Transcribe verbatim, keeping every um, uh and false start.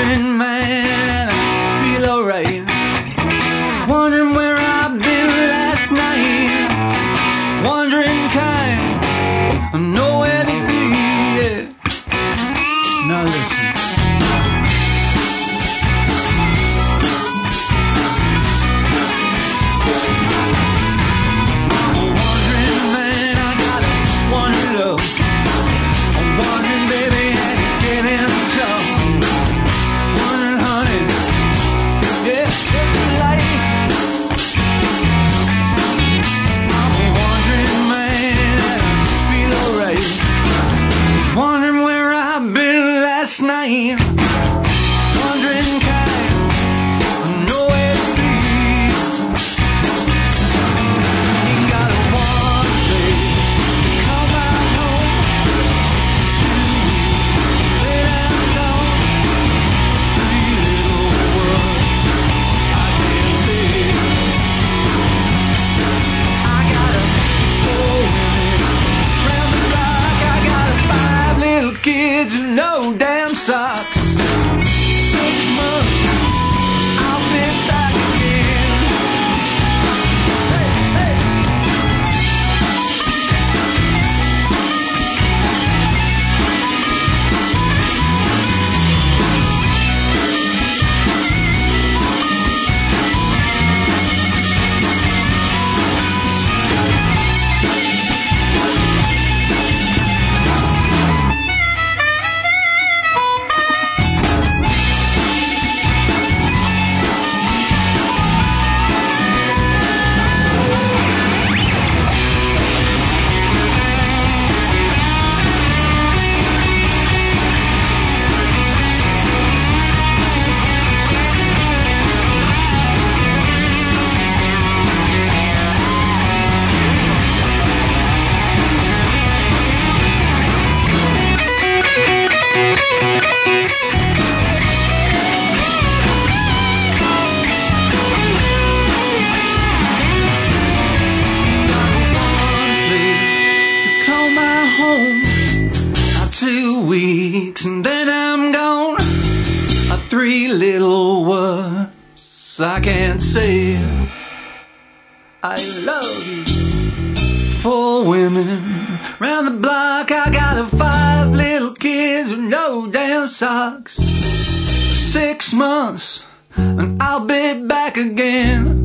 wondering, man, I feel alright. Wondering where I've been last night. Wondering kind, I know where to be, yeah. Now listen. Night, wondering kind, I know where to be. You got one place to call my home, two weeks when I'm gone, three little words I can't say. I got a four women round the block, I got a five little kids and no damn socks. Six months, I'll be back again. Hey, hey. Two weeks and then I'm gone. My three little words I can't say. I love you. Four women round the block. I got a five little kids with no damn socks. Six months and I'll be back again.